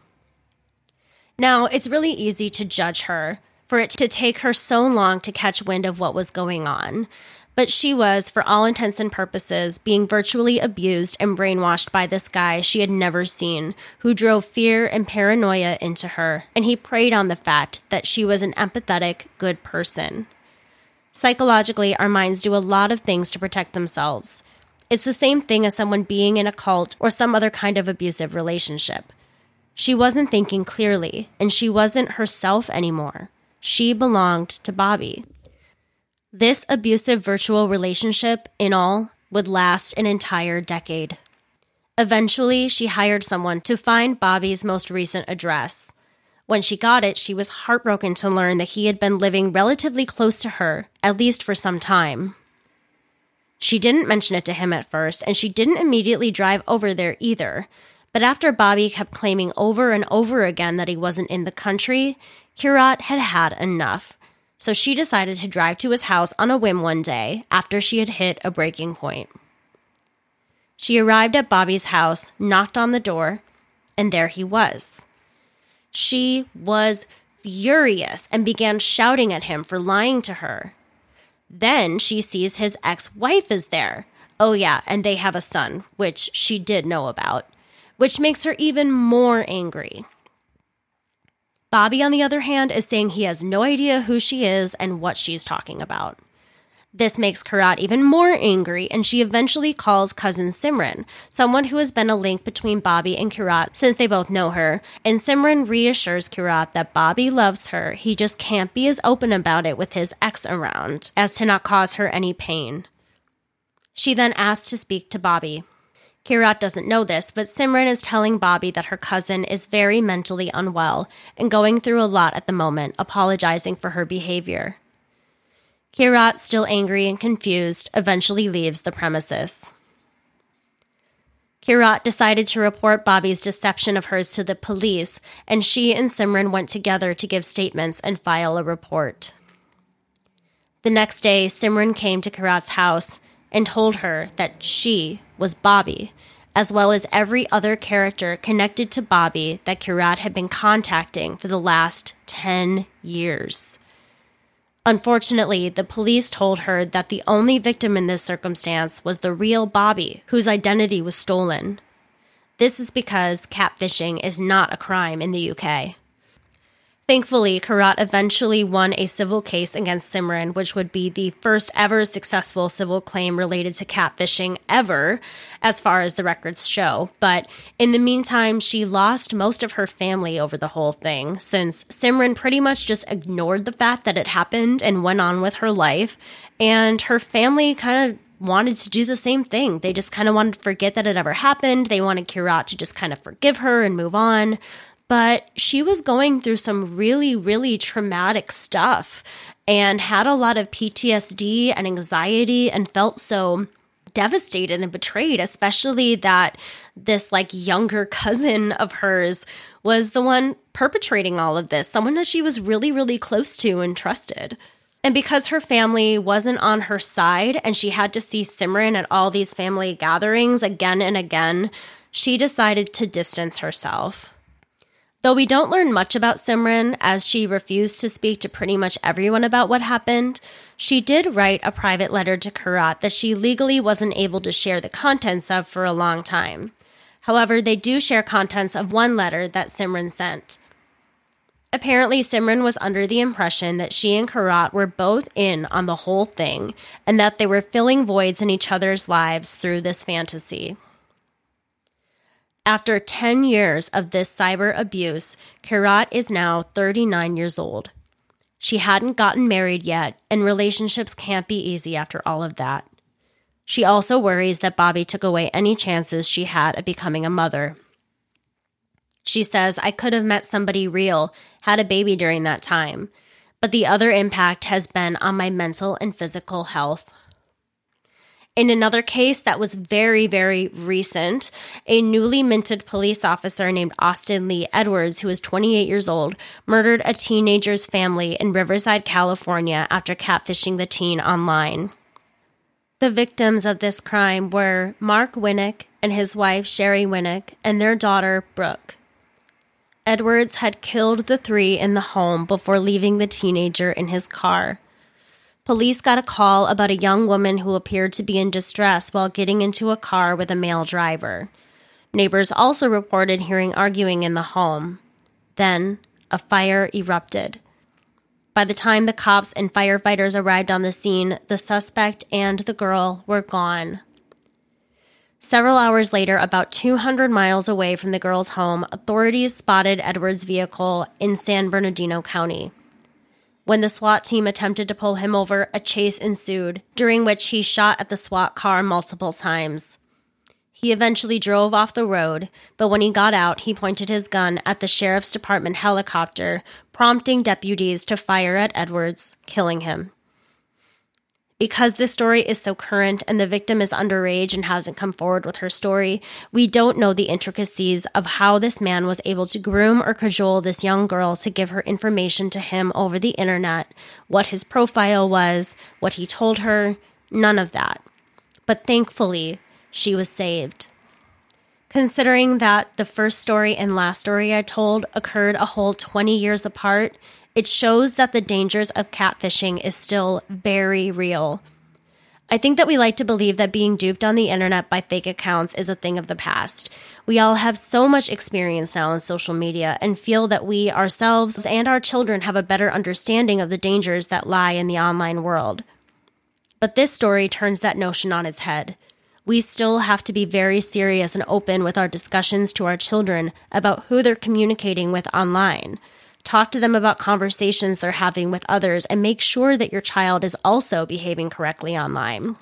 Now, it's really easy to judge her for it to take her so long to catch wind of what was going on. But she was, for all intents and purposes, being virtually abused and brainwashed by this guy she had never seen, who drove fear and paranoia into her, and he preyed on the fact that she was an empathetic, good person. Psychologically, our minds do a lot of things to protect themselves. It's the same thing as someone being in a cult or some other kind of abusive relationship. She wasn't thinking clearly, and she wasn't herself anymore. She belonged to Bobby. This abusive virtual relationship, in all, would last an entire decade. Eventually, she hired someone to find Bobby's most recent address. When she got it, she was heartbroken to learn that he had been living relatively close to her, at least for some time. She didn't mention it to him at first, and she didn't immediately drive over there either. But after Bobby kept claiming over and over again that he wasn't in the country, Kirat had had enough. So she decided to drive to his house on a whim one day after she had hit a breaking point. She arrived at Bobby's house, knocked on the door, and there he was. She was furious and began shouting at him for lying to her. Then she sees his ex-wife is there. Oh yeah, and they have a son, which she did know about, which makes her even more angry. Bobby, on the other hand, is saying he has no idea who she is and what she's talking about. This makes Kirat even more angry, and she eventually calls cousin Simran, someone who has been a link between Bobby and Kirat since they both know her, and Simran reassures Kirat that Bobby loves her, he just can't be as open about it with his ex around, as to not cause her any pain. She then asks to speak to Bobby. Kirat doesn't know this, but Simran is telling Bobby that her cousin is very mentally unwell and going through a lot at the moment, apologizing for her behavior. Kirat, still angry and confused, eventually leaves the premises. Kirat decided to report Bobby's deception of hers to the police, and she and Simran went together to give statements and file a report. The next day, Simran came to Kirat's house and told her that she was Bobby, as well as every other character connected to Bobby that Kirat had been contacting for the last 10 years. Unfortunately, the police told her that the only victim in this circumstance was the real Bobby, whose identity was stolen. This is because catfishing is not a crime in the UK. Thankfully, Kirat eventually won a civil case against Simran, which would be the first ever successful civil claim related to catfishing ever, as far as the records show. But in the meantime, she lost most of her family over the whole thing, since Simran pretty much just ignored the fact that it happened and went on with her life, and her family kind of wanted to do the same thing. They just kind of wanted to forget that it ever happened. They wanted Kirat to just kind of forgive her and move on. But she was going through some really, really traumatic stuff and had a lot of PTSD and anxiety and felt so devastated and betrayed, especially that this younger cousin of hers was the one perpetrating all of this, someone that she was really, really close to and trusted. And because her family wasn't on her side and she had to see Simran at all these family gatherings again and again, she decided to distance herself. Though we don't learn much about Simran, as she refused to speak to pretty much everyone about what happened, she did write a private letter to Kirat that she legally wasn't able to share the contents of for a long time. However, they do share contents of one letter that Simran sent. Apparently, Simran was under the impression that she and Kirat were both in on the whole thing, and that they were filling voids in each other's lives through this fantasy. After 10 years of this cyber abuse, Kirat is now 39 years old. She hadn't gotten married yet, and relationships can't be easy after all of that. She also worries that Bobby took away any chances she had at becoming a mother. She says, "I could have met somebody real, had a baby during that time, but the other impact has been on my mental and physical health." In another case that was very, very recent, a newly minted police officer named Austin Lee Edwards, who was 28 years old, murdered a teenager's family in Riverside, California after catfishing the teen online. The victims of this crime were Mark Winnick and his wife Sherry Winnick and their daughter Brooke. Edwards had killed the three in the home before leaving the teenager in his car. Police got a call about a young woman who appeared to be in distress while getting into a car with a male driver. Neighbors also reported hearing arguing in the home. Then, a fire erupted. By the time the cops and firefighters arrived on the scene, the suspect and the girl were gone. Several hours later, about 200 miles away from the girl's home, authorities spotted Edwards' vehicle in San Bernardino County. When the SWAT team attempted to pull him over, a chase ensued, during which he shot at the SWAT car multiple times. He eventually drove off the road, but when he got out, he pointed his gun at the sheriff's department helicopter, prompting deputies to fire at Edwards, killing him. Because this story is so current and the victim is underage and hasn't come forward with her story, we don't know the intricacies of how this man was able to groom or cajole this young girl to give her information to him over the internet, what his profile was, what he told her, none of that. But thankfully, she was saved. Considering that the first story and last story I told occurred a whole 20 years apart, it shows that the dangers of catfishing is still very real. I think that we like to believe that being duped on the internet by fake accounts is a thing of the past. We all have so much experience now on social media and feel that we ourselves and our children have a better understanding of the dangers that lie in the online world. But this story turns that notion on its head. We still have to be very serious and open with our discussions to our children about who they're communicating with online. Talk to them about conversations they're having with others and make sure that your child is also behaving correctly online.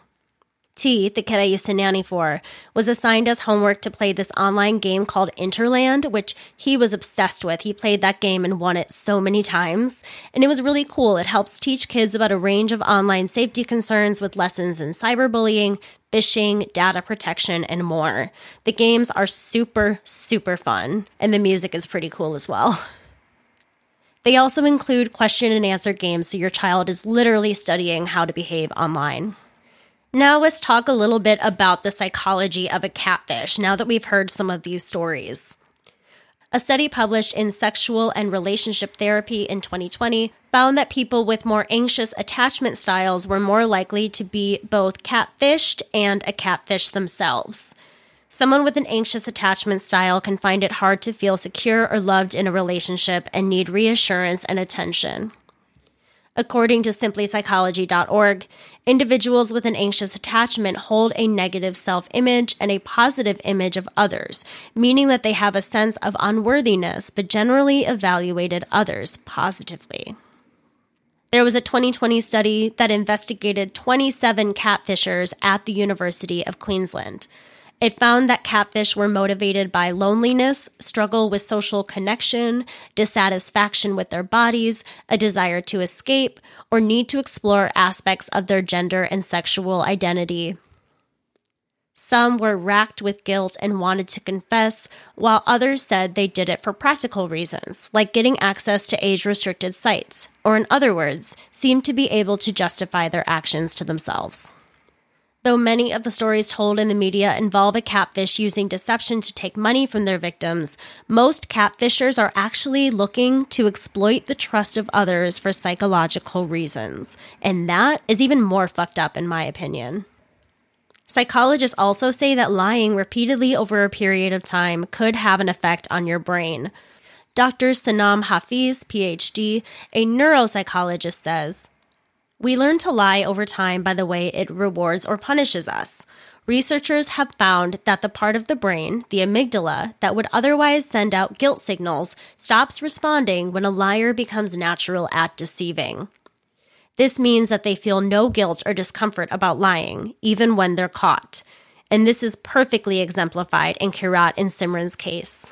T, the kid I used to nanny for, was assigned as homework to play this online game called Interland, which he was obsessed with. He played that game and won it so many times. And it was really cool. It helps teach kids about a range of online safety concerns with lessons in cyberbullying, phishing, data protection, and more. The games are super, super fun, and the music is pretty cool as well. They also include question and answer games, so your child is literally studying how to behave online. Now let's talk a little bit about the psychology of a catfish, now that we've heard some of these stories. A study published in Sexual and Relationship Therapy in 2020 found that people with more anxious attachment styles were more likely to be both catfished and a catfish themselves. Someone with an anxious attachment style can find it hard to feel secure or loved in a relationship and need reassurance and attention. According to simplypsychology.org, individuals with an anxious attachment hold a negative self-image and a positive image of others, meaning that they have a sense of unworthiness but generally evaluated others positively. There was a 2020 study that investigated 27 catfishers at the University of Queensland. It found that catfish were motivated by loneliness, struggle with social connection, dissatisfaction with their bodies, a desire to escape, or need to explore aspects of their gender and sexual identity. Some were racked with guilt and wanted to confess, while others said they did it for practical reasons, like getting access to age-restricted sites, or in other words, seemed to be able to justify their actions to themselves. Though many of the stories told in the media involve a catfish using deception to take money from their victims, most catfishers are actually looking to exploit the trust of others for psychological reasons. And that is even more fucked up in my opinion. Psychologists also say that lying repeatedly over a period of time could have an effect on your brain. Dr. Sanam Hafiz, PhD, a neuropsychologist, says, "We learn to lie over time by the way it rewards or punishes us. Researchers have found that the part of the brain, the amygdala, that would otherwise send out guilt signals stops responding when a liar becomes natural at deceiving. This means that they feel no guilt or discomfort about lying, even when they're caught. And this is perfectly exemplified in Kirat and Simran's case.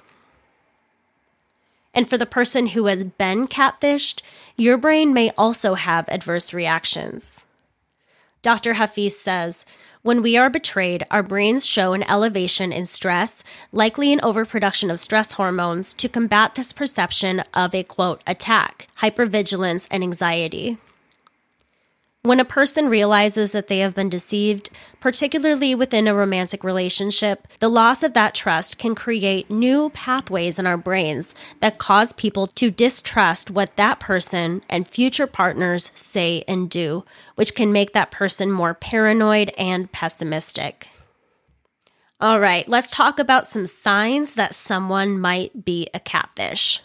And for the person who has been catfished, your brain may also have adverse reactions." Dr. Hafiz says, "When we are betrayed, our brains show an elevation in stress, likely an overproduction of stress hormones, to combat this perception of a, quote, attack, hypervigilance, and anxiety. When a person realizes that they have been deceived, particularly within a romantic relationship, the loss of that trust can create new pathways in our brains that cause people to distrust what that person and future partners say and do, which can make that person more paranoid and pessimistic." All right, let's talk about some signs that someone might be a catfish.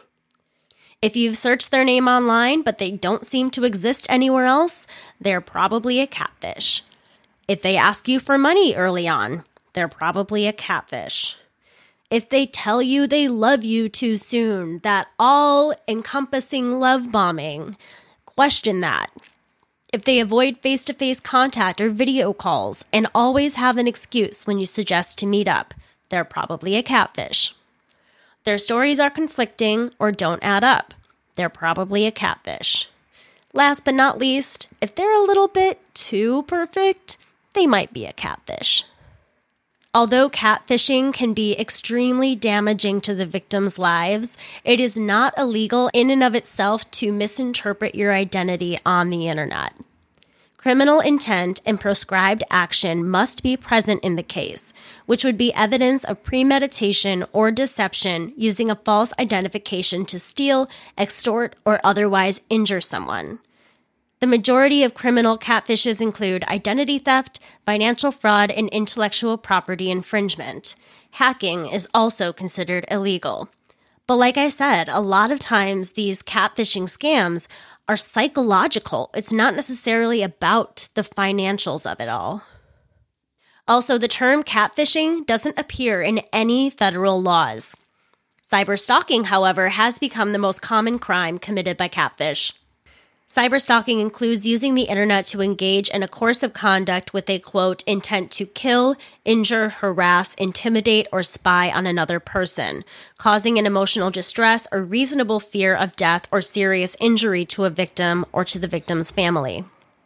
If you've searched their name online, but they don't seem to exist anywhere else, they're probably a catfish. If they ask you for money early on, they're probably a catfish. If they tell you they love you too soon, that all-encompassing love bombing, question that. If they avoid face-to-face contact or video calls and always have an excuse when you suggest to meet up, they're probably a catfish. Their stories are conflicting or don't add up. They're probably a catfish. Last but not least, if they're a little bit too perfect, they might be a catfish. Although catfishing can be extremely damaging to the victims' lives, it is not illegal in and of itself to misinterpret your identity on the internet. Criminal intent and proscribed action must be present in the case, which would be evidence of premeditation or deception using a false identification to steal, extort, or otherwise injure someone. The majority of criminal catfishes include identity theft, financial fraud, and intellectual property infringement. Hacking is also considered illegal. But like I said, a lot of times these catfishing scams are psychological. It's not necessarily about the financials of it all. Also, the term catfishing doesn't appear in any federal laws. Cyberstalking, however, has become the most common crime committed by catfish. Cyberstalking includes using the internet to engage in a course of conduct with a, quote, intent to kill, injure, harass, intimidate, or spy on another person, causing an emotional distress or reasonable fear of death or serious injury to a victim or to the victim's family.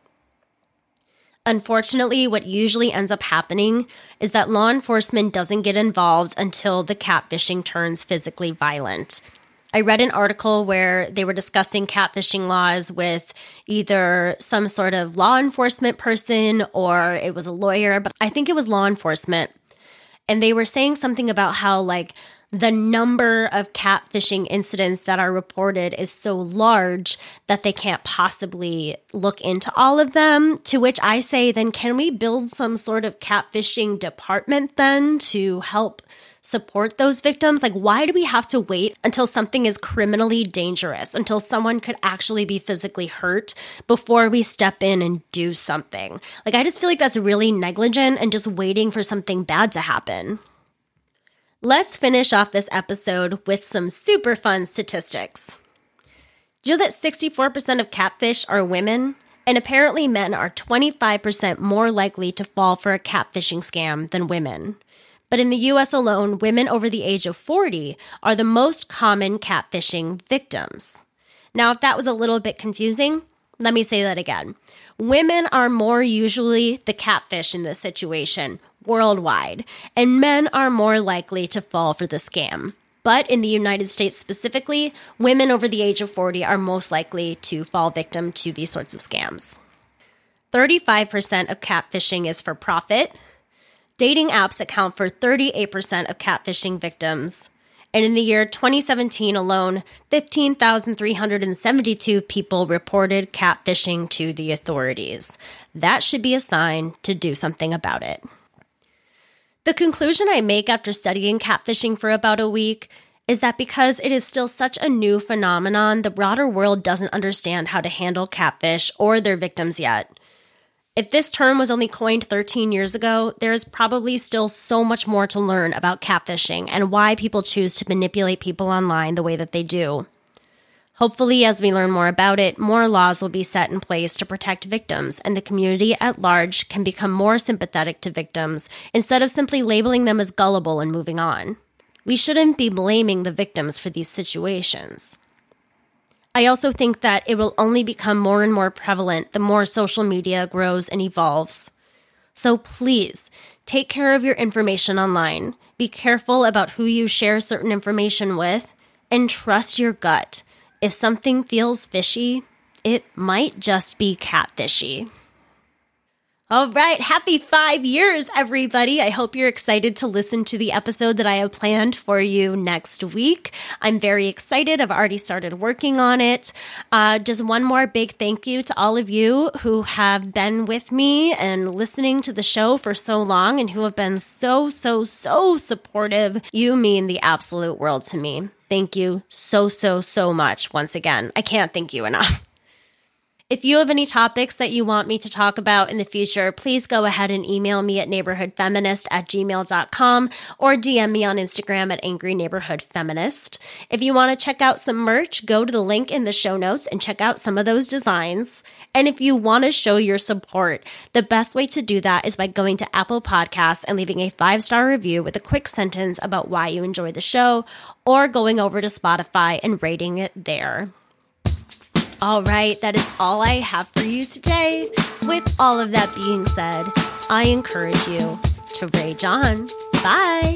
Unfortunately, what usually ends up happening is that law enforcement doesn't get involved until the catfishing turns physically violent. I read an article where they were discussing catfishing laws with either some sort of law enforcement person or it was a lawyer, but I think it was law enforcement. And they were saying something about how, like, the number of catfishing incidents that are reported is so large that they can't possibly look into all of them. To which I say, then can we build some sort of catfishing department then to help support those victims? Like, why do we have to wait until something is criminally dangerous, until someone could actually be physically hurt before we step in and do something? Like, I just feel like that's really negligent and just waiting for something bad to happen. Let's finish off this episode with some super fun statistics. Do you know that 64% of catfish are women? And apparently men are 25% more likely to fall for a catfishing scam than women. But in the US alone, women over the age of 40 are the most common catfishing victims. Now, if that was a little bit confusing, let me say that again. Women are more usually the catfish in this situation worldwide, and men are more likely to fall for the scam. But in the United States specifically, women over the age of 40 are most likely to fall victim to these sorts of scams. 35% of catfishing is for profit. Dating apps account for 38% of catfishing victims. And in the year 2017 alone, 15,372 people reported catfishing to the authorities. That should be a sign to do something about it. The conclusion I make after studying catfishing for about a week is that because it is still such a new phenomenon, the broader world doesn't understand how to handle catfish or their victims yet. If this term was only coined 13 years ago, there is probably still so much more to learn about catfishing and why people choose to manipulate people online the way that they do. Hopefully, as we learn more about it, more laws will be set in place to protect victims, and the community at large can become more sympathetic to victims instead of simply labeling them as gullible and moving on. We shouldn't be blaming the victims for these situations. I also think that it will only become more and more prevalent the more social media grows and evolves. So please, take care of your information online, be careful about who you share certain information with, and trust your gut. If something feels fishy, it might just be catfishy. All right, happy 5 years, everybody. I hope you're excited to listen to the episode that I have planned for you next week. I'm very excited. I've already started working on it. Just one more big thank you to all of you who have been with me and listening to the show for so long and who have been so supportive. You mean the absolute world to me. Thank you so much once again. I can't thank you enough. If you have any topics that you want me to talk about in the future, please go ahead and email me at neighborhoodfeminist@gmail.com or DM me on Instagram at angryneighborhoodfeminist. If you want to check out some merch, go to the link in the show notes and check out some of those designs. And if you want to show your support, the best way to do that is by going to Apple Podcasts and leaving a 5-star review with a quick sentence about why you enjoy the show, or going over to Spotify and rating it there. All right, that is all I have for you today. With all of that being said, I encourage you to rage on. Bye.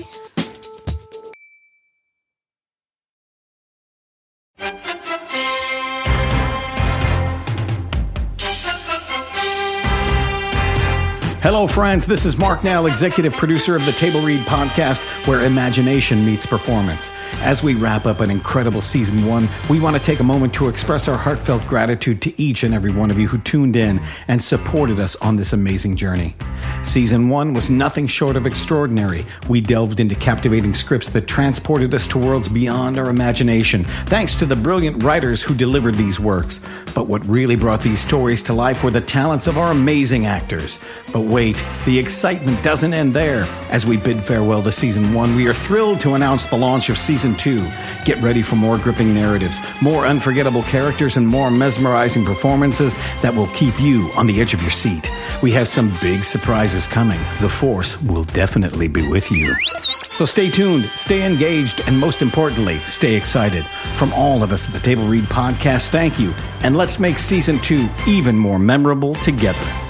Hello, friends. This is Mark Nell, executive producer of the Table Read podcast, where imagination meets performance. As we wrap up an incredible season 1, we want to take a moment to express our heartfelt gratitude to each and every one of you who tuned in and supported us on this amazing journey. Season 1 was nothing short of extraordinary. We delved into captivating scripts that transported us to worlds beyond our imagination, thanks to the brilliant writers who delivered these works. But what really brought these stories to life were the talents of our amazing actors. But wait, the excitement doesn't end there. As we bid farewell to Season 1, we are thrilled to announce the launch of Season 2. Get ready for more gripping narratives, more unforgettable characters, and more mesmerizing performances that will keep you on the edge of your seat. We have some big surprises coming. The Force will definitely be with you. So stay tuned, stay engaged, and most importantly, stay excited. From all of us at the Table Read podcast, thank you, and let's make Season 2 even more memorable together.